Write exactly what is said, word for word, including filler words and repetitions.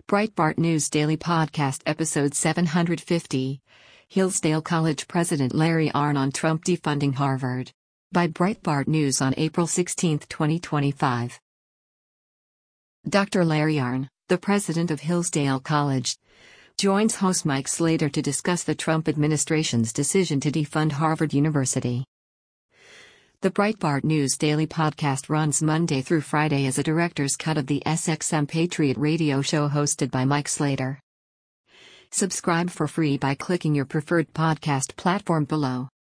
Breitbart News Daily Podcast Episode seven hundred fifty. Hillsdale College President Larry Arnn on Trump defunding Harvard. By Breitbart News on April sixteenth, twenty twenty-five. Doctor Larry Arnn, the president of Hillsdale College, joins host Mike Slater to discuss the Trump administration's decision to defund Harvard University. The Breitbart News Daily Podcast runs Monday through Friday as a director's cut of the S X M Patriot radio show hosted by Mike Slater. Subscribe for free by clicking your preferred podcast platform below.